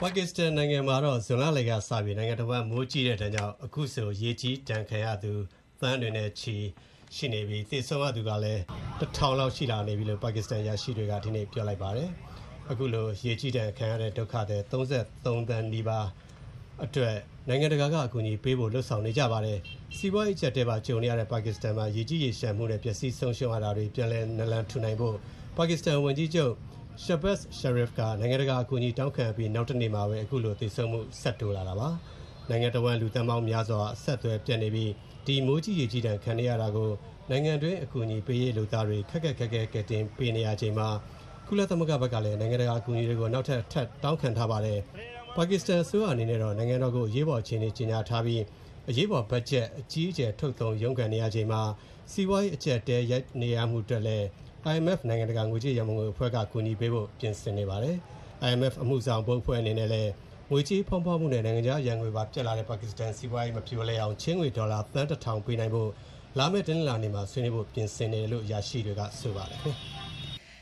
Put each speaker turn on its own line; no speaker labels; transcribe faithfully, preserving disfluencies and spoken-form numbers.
ပါကစ္စတန်နိုင်ငံမှာတော့ဇွန်လလယ်ကစပြီးနိုင်ငံတော်ကမိုးကြီးတဲ့တန်းကြောင့်အခုဆိုရေကြီးတန်ခံရသူသန်းတွေနဲ့ချီရှိနေပြီးသေဆုံးရသူကလည်းတစ်ထောင်လောက်ရှိလာနေပြီလို့ပါကစ္စတန်ရရှိတွေကဒီနေ့ပြောလိုက်ပါတယ်။အခုလိုရေကြီးတန်ခံရတဲ့ဒုက္ခတွေသုံးสิบสามသန်းနီးပါးအတွက်နိုင်ငံတကာကအကူအညီပေးဖို့လှုံ့ဆော်နေကြပါတယ်။စီးပွားရေးကျပ်တဲ့ပါကြုံနေရတဲ့ပါကစ္စတန်မှာရေကြီးရေရှမ်းမှုနဲ့ပျက်စီးဆုံးရှုံးရတာတွေပြန်လည်နလန်ထူနိုင်ဖို့ပါကစ္စတန်ဝန်ကြီးချုပ်Shehbaz Sharif ကနိုင်ငံတကာအကူအညီတောင်းခံပြီးနောက်တစ်နေ့မှာပဲအခုလိုသေဆုံးမှုဆက်တိုးလာတာပါ။နိုင်ငံတော်ဝန်လူသန်းပေါင်းများစွာအဆက်အသွယ်ပြတ်နေပြီးဒီမိုးကြီးရေကြီးတန်ခံနေရတာကိုနိုင်ငံတွင်းအကူအညီပေးရေးလူသားတွေခက်ခက်ခက်ခဲကဲတင်ပေးနေရချိန်မှာကုလသမဂ္ဂဘက်ကလည်းနိုင်ငံတကာအကူအညီတွေကိုနောက်ထပ်ထပ်တောင်းခံထားပါတယ်။ပါကစ္စတန်အစိုးရအနေနဲ့တော့နိုင်ငံတော်ကိုအရေးပေါ်အခြေအနေကြေညာထားပြီးအရေးပေါ်ဘတ်ဂျက်အကြီးအကျယ်ထုတ်သုံးရုန်းကန်နေရချိန်မှာစီးပွားရေးအကျပ်တဲရိုက်နေရမှုအတွက်လည်းI M F နိုင်ငံတကာငွေကြေးရန်ပုံငွေအဖွဲ့ကကူညီပေးဖို့ပြင်ဆင်နေပါတယ်။ I M F အမှုဆောင်ဘုတ်အဖွဲ့အနေနဲ့လည်းငွေကြေးဖောင်းဖောက်မှုနဲ့နိုင်ငံခြားရန်ငွေပါပြက်လာတဲ့ပါကစ္စတန်စီးပွားရေးမပြိုလဲအောင်ချင်းငွေဒေါ်လာသန်းတစ်ထောင်ပေးနိုင်ဖို့လာမယ့်တင်းလာနေမှာဆွေးနွေးဖို့ပြင်ဆင်နေတယ်လို့ရရှိတွေကဆိုပါတယ်။